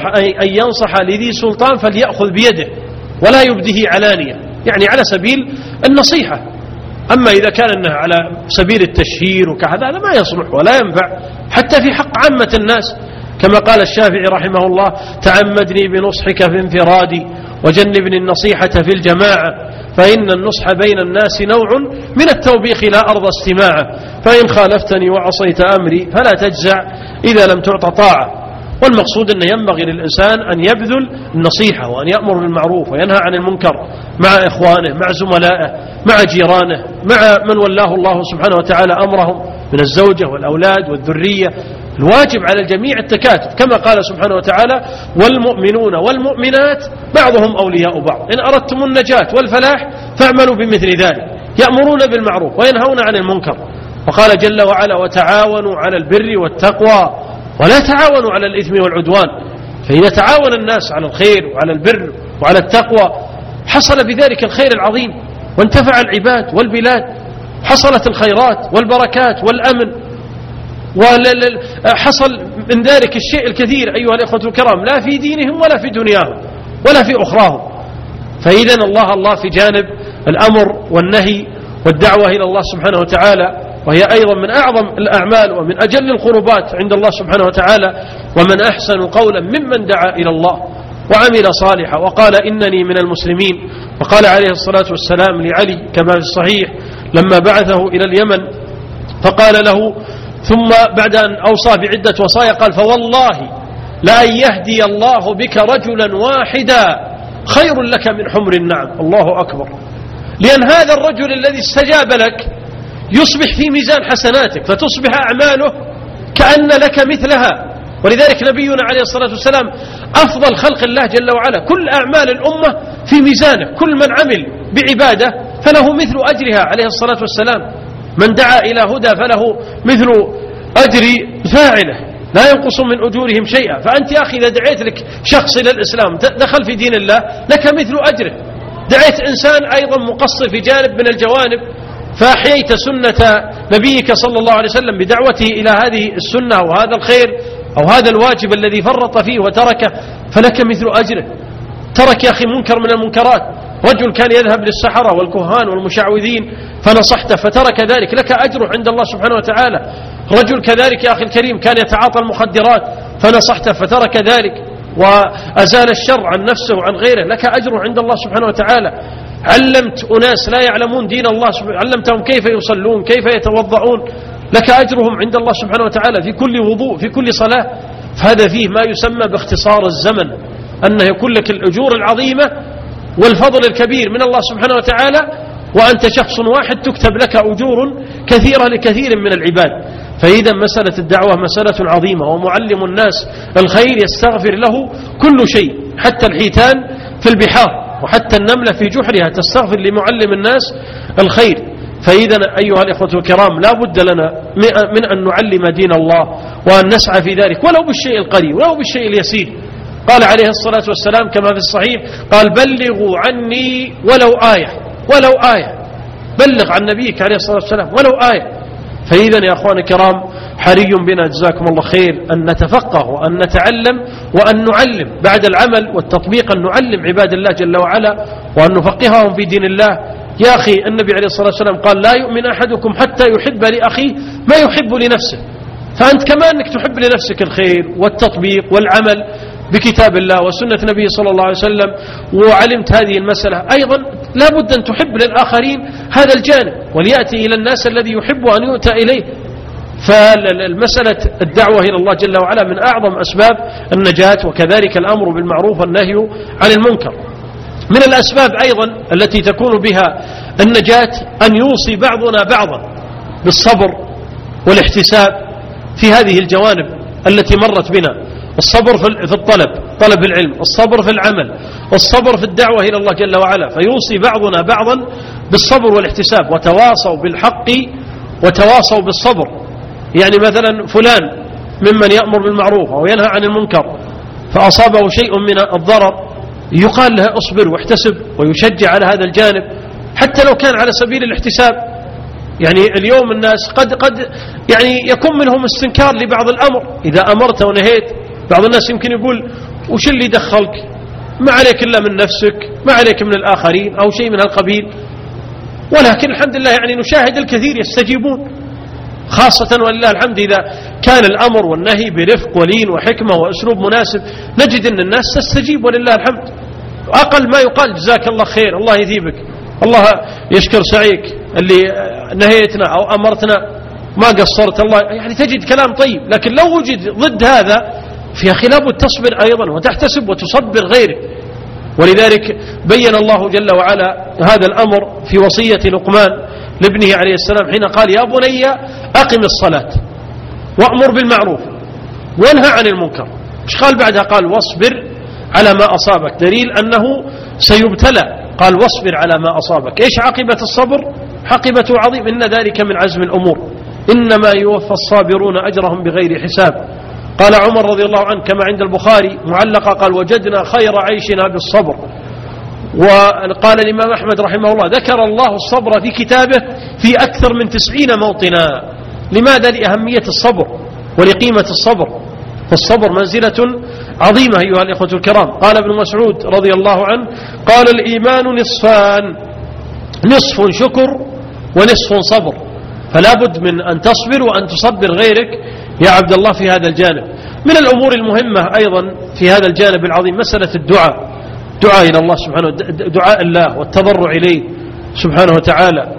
ينصح لذي سلطان فليأخذ بيده ولا يبده علانية، يعني على سبيل النصيحة. أما إذا كان أنه على سبيل التشهير وكهذا هذا ما يصلح ولا ينفع حتى في حق عامة الناس، كما قال الشافعي رحمه الله: تعمدني بنصحك في انفرادي وجنبني النصيحة في الجماعة، فإن النصح بين الناس نوع من التوبيخ لا أرضى استماعه، فإن خالفتني وعصيت أمري فلا تجزع إذا لم تعط طاعة. والمقصود أنه ينبغي للإنسان أن يبذل النصيحة وأن يأمر بالمعروف وينهى عن المنكر مع إخوانه مع زملائه مع جيرانه مع من ولاه الله سبحانه وتعالى أمرهم من الزوجة والأولاد والذرية. الواجب على الجميع التكاتف، كما قال سبحانه وتعالى: والمؤمنون والمؤمنات بعضهم أولياء بعض إن أردتم النجاة والفلاح فاعملوا بمثل ذلك، يأمرون بالمعروف وينهون عن المنكر. وقال جل وعلا: وتعاونوا على البر والتقوى ولا تعاونوا على الإثم والعدوان. فإذا تعاون الناس على الخير وعلى البر وعلى التقوى حصل بذلك الخير العظيم وانتفع العباد والبلاد، حصلت الخيرات والبركات والأمن، وحصل من ذلك الشيء الكثير أيها الإخوة الكرام، لا في دينهم ولا في دنياهم ولا في أخراهم. فإذن الله في جانب الأمر والنهي والدعوة إلى الله سبحانه وتعالى، وهي أيضا من أعظم الأعمال ومن أجل القربات عند الله سبحانه وتعالى. ومن أحسن قولا ممن دعا إلى الله وعمل صالحا وقال إنني من المسلمين. وقال عليه الصلاة والسلام لعلي كما في الصحيح لما بعثه إلى اليمن فقال له ثم بعد أن أوصى بعدة وصايا قال: فوالله لأن يهدي الله بك رجلا واحدا خير لك من حمر النعم. الله أكبر. لأن هذا الرجل الذي استجاب لك يصبح في ميزان حسناتك، فتصبح أعماله كأن لك مثلها. ولذلك نبينا عليه الصلاة والسلام أفضل خلق الله جل وعلا، كل أعمال الأمة في ميزانه، كل من عمل بعبادة فله مثل أجرها عليه الصلاة والسلام. من دعا إلى هدى فله مثل أجر فاعله لا ينقص من أجورهم شيئا. فأنت يا أخي إذا دعيت لك شخص إلى الإسلام دخل في دين الله لك مثل أجره. دعيت إنسان أيضا مقصر في جانب من الجوانب فأحييت سنة نبيك صلى الله عليه وسلم بدعوته إلى هذه السنة وهذا الخير أو هذا الواجب الذي فرط فيه وتركه فلك مثل أجره. ترك يا أخي منكر من المنكرات، رجل كان يذهب للسحرة والكهان والمشعوذين فنصحته فترك ذلك، لك أجره عند الله سبحانه وتعالى. رجل كذلك يا أخي الكريم كان يتعاطى المخدرات فنصحته فترك ذلك وأزال الشر عن نفسه وعن غيره، لك أجره عند الله سبحانه وتعالى. علمت أناس لا يعلمون دين الله، علمتهم كيف يصلون كيف يتوضعون، لك أجرهم عند الله سبحانه وتعالى في كل وضوء في كل صلاة. فهذا فيه ما يسمى باختصار الزمن، أنه يكون لك الأجور العظيمة والفضل الكبير من الله سبحانه وتعالى، وأنت شخص واحد تكتب لك أجور كثيرة لكثير من العباد. فإذا مسألة الدعوة مسألة عظيمة، ومعلم الناس الخير يستغفر له كل شيء، حتى الحيتان في البحار وحتى النملة في جحرها تستغفر لمعلم الناس الخير. فإذا أيها الإخوة الكرام لا بد لنا من أن نعلم دين الله وأن نسعى في ذلك ولو بالشيء القليل ولو بالشيء اليسير. قال عليه الصلاة والسلام كما في الصحيح قال: بلغوا عني ولو آية، ولو آية، بلغ عن نبيك عليه الصلاة والسلام ولو آية. فإذا يا أخوان الكرام حري بنا جزاكم الله خير أن نتفقه وأن نتعلم وأن نعلم بعد العمل والتطبيق، أن نعلم عباد الله جل وعلا وأن نفقههم في دين الله. يا أخي النبي عليه الصلاة والسلام قال: لا يؤمن أحدكم حتى يحب لأخيه ما يحب لنفسه. فأنت كمان أنك تحب لنفسك الخير والتطبيق والعمل بكتاب الله وسنة نبي صلى الله عليه وسلم، وعلمت هذه المسألة أيضا لا بد أن تحب للآخرين هذا الجانب، وليأتي إلى الناس الذي يحب أن يؤتى إليه. فالمسألة الدعوة إلى الله جل وعلا من أعظم أسباب النجاة، وكذلك الأمر بالمعروف والنهي عن المنكر. من الأسباب أيضا التي تكون بها النجاة أن يوصي بعضنا بعضا بالصبر والاحتساب في هذه الجوانب التي مرت بنا: الصبر في الطلب، طلب العلم، الصبر في العمل، الصبر في الدعوة إلى الله جل وعلا. فيوصي بعضنا بعضا بالصبر والاحتساب: وتواصوا بالحق وتواصوا بالصبر. يعني مثلا فلان ممن يأمر بالمعروف أو ينهى عن المنكر فأصابه شيء من الضرر، يقال له اصبر واحتسب، ويشجع على هذا الجانب حتى لو كان على سبيل الاحتساب. يعني اليوم الناس قد يعني يكون منهم استنكار لبعض الأمر، إذا أمرت ونهيت بعض الناس يمكن يقول وش اللي دخلك، ما عليك إلا من نفسك، ما عليك من الآخرين، أو شيء من هالقبيل. ولكن الحمد لله يعني نشاهد الكثير يستجيبون، خاصة ولله الحمد إذا كان الأمر والنهي برفق ولين وحكمة وأسلوب مناسب، نجد أن الناس تستجيب ولله الحمد. أقل ما يقال جزاك الله خير، الله يثيبك، الله يشكر سعيك اللي نهيتنا أو أمرتنا ما قصرت، الله يعني تجد كلام طيب. لكن لو وجد ضد هذا في أخي لابد تصبر أيضا وتحتسب وتصبر غيرك. ولذلك بين الله جل وعلا هذا الأمر في وصية لقمان لابنه عليه السلام حين قال: يا بني أقم الصلاة وأمر بالمعروف وانهى عن المنكر. مش قال بعدها؟ قال: واصبر على ما أصابك، دليل أنه سيبتلى. قال: واصبر على ما أصابك. إيش عاقبة الصبر؟ عاقبته عظيم، إن ذلك من عزم الأمور، إنما يوفى الصابرون أجرهم بغير حساب. قال عمر رضي الله عنه كما عند البخاري معلقة: قال: وجدنا خير عيشنا بالصبر. وقال الإمام أحمد رحمه الله: ذكر الله الصبر في كتابه في أكثر من 90 موطنا. لماذا؟ لأهمية الصبر ولقيمة الصبر، فالصبر منزلة عظيمة أيها الإخوة الكرام. قال ابن مسعود رضي الله عنه: قال: الإيمان نصفان، نصف شكر ونصف صبر. فلا بد من أن تصبر وأن تصبر غيرك يا عبد الله في هذا الجانب. من الأمور المهمة أيضا في هذا الجانب العظيم مسألة الدعاء، دعاء إلى الله سبحانه، دعاء الله والتضرع إليه سبحانه وتعالى.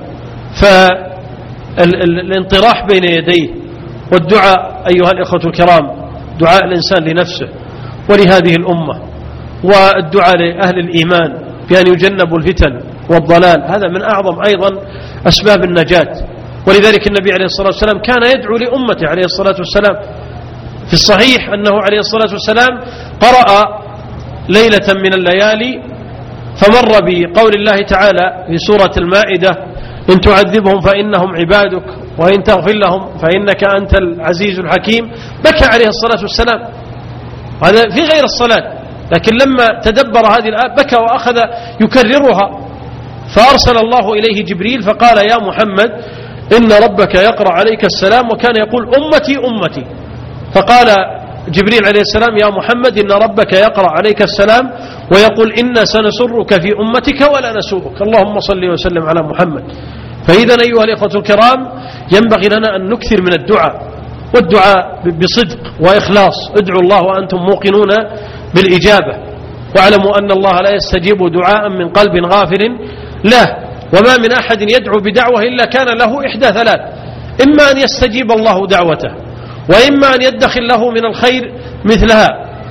فالانطراح بين يديه والدعاء أيها الإخوة الكرام، دعاء الإنسان لنفسه ولهذه الأمة، والدعاء لأهل الإيمان بأن يجنبوا الفتن والضلال، هذا من أعظم أيضا أسباب النجاة. ولذلك النبي عليه الصلاة والسلام كان يدعو لأمته عليه الصلاة والسلام. في الصحيح أنه عليه الصلاة والسلام قرأ ليلة من الليالي فمر بقول الله تعالى في سورة المائدة: إن تعذبهم فإنهم عبادك وإن تغفر لهم فإنك أنت العزيز الحكيم. بكى عليه الصلاة والسلام، هذا في غير الصلاة، لكن لما تدبر هذه الآية بكى وأخذ يكررها. فأرسل الله إليه جبريل فقال: يا محمد إن ربك يقرأ عليك السلام، وكان يقول: أمتي أمتي. فقال جبريل عليه السلام: يا محمد إن ربك يقرأ عليك السلام ويقول: إنا سنسرك في أمتك ولا نسوءك، اللهم صل وسلم على محمد. فإذا أيها الإخوة الكرام ينبغي لنا أن نكثر من الدعاء، والدعاء بصدق وإخلاص. ادعوا الله وأنتم موقنون بالإجابة، واعلموا أن الله لا يستجيب دعاء من قلب غافل له. وما من أحد يدعو بدعوة إلا كان له إحدى ثلاث: إما أن يستجيب الله دعوته، وإما أن يدخل له من الخير مثلها،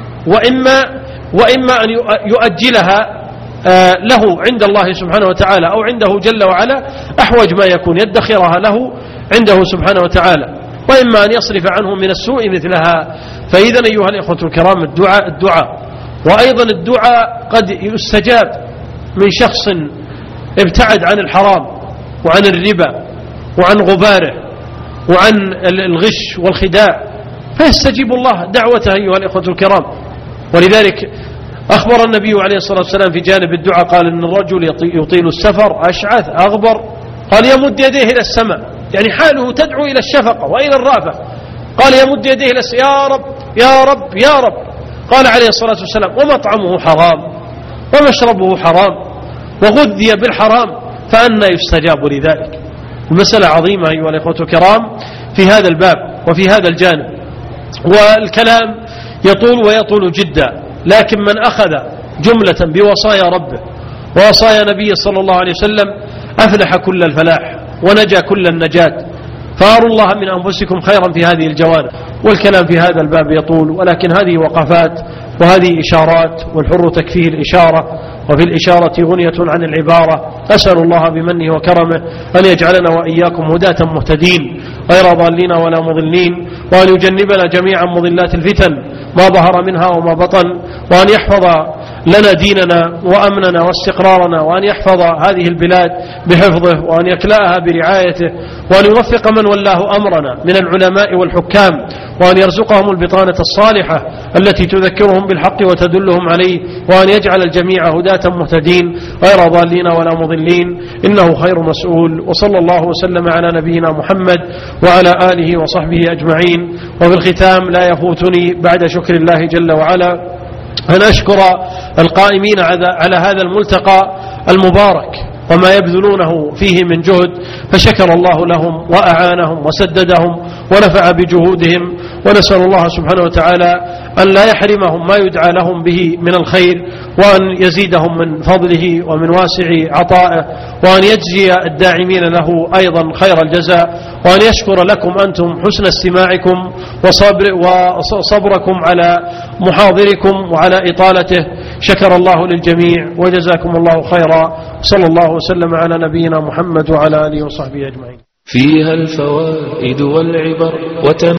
وإما أن يؤجلها له عند الله سبحانه وتعالى، أو عنده جل وعلا أحوج ما يكون يدخرها له عنده سبحانه وتعالى، وإما أن يصرف عنه من السوء مثلها. فإذا أيها الإخوة الكرام الدعاء. وأيضا الدعاء قد يستجاب من شخص ابتعد عن الحرام وعن الربا وعن غباره وعن الغش والخداع، فيستجيب الله دعوته أيها الإخوة الكرام. ولذلك أخبر النبي عليه الصلاة والسلام في جانب الدعاء قال: إن الرجل يطيل السفر أشعث أغبر، قال: يمد يديه إلى السماء، يعني حاله تدعو إلى الشفقة وإلى الرأفة. قال: يمد يديه إلى السماء: يا رب يا رب يا رب. قال عليه الصلاة والسلام: ومطعمه حرام ومشربه حرام وغذي بالحرام فأنى يستجاب لذلك. المسألة عظيمة أيها الإخوة الكرام في هذا الباب وفي هذا الجانب، والكلام يطول ويطول جدا. لكن من أخذ جملة بوصايا ربه ووصايا نبي صلى الله عليه وسلم أفلح كل الفلاح ونجا كل النجاة. فأروا الله من أنفسكم خيرا في هذه الجوانب. والكلام في هذا الباب يطول، ولكن هذه وقفات وهذه إشارات، والحر تكفيه الإشارة، وفي الإشارة غنية عن العبارة. أسأل الله بمنه وكرمه أن يجعلنا وإياكم هداة مهتدين غير ضالين ولا مضلين، وأن يجنبنا جميعا مضلات الفتن ما ظهر منها وما بطن، وأن يحفظ لنا ديننا وأمننا واستقرارنا، وأن يحفظ هذه البلاد بحفظه، وأن يكلأها برعايته، وأن يوفق من ولاه أمرنا من العلماء والحكام، وأن يرزقهم البطانة الصالحة التي تذكرهم بالحق وتدلهم عليه، وأن يجعل الجميع هداة مهتدين غير ضالين ولا مضلين، إنه خير مسؤول. وصلى الله وسلم على نبينا محمد وعلى آله وصحبه أجمعين. وفي الختام لا يفوتني بعد شكر الله جل وعلا أن أشكر القائمين على هذا الملتقى المبارك وما يبذلونه فيه من جهد، فشكر الله لهم وأعانهم وسددهم ونفع بجهودهم، ونسأل الله سبحانه وتعالى أن لا يحرمهم ما يدعى لهم به من الخير، وأن يزيدهم من فضله ومن واسع عطائه، وأن يجزي الداعمين له أيضا خير الجزاء، وأن يشكر لكم أنتم حسن استماعكم وصبركم على محاضركم وعلى إطالته. شكر الله للجميع وجزاكم الله خيرا. صلى الله وسلم على نبينا محمد وعلى آله وصحبه أجمعين. فيها الفوائد والعبر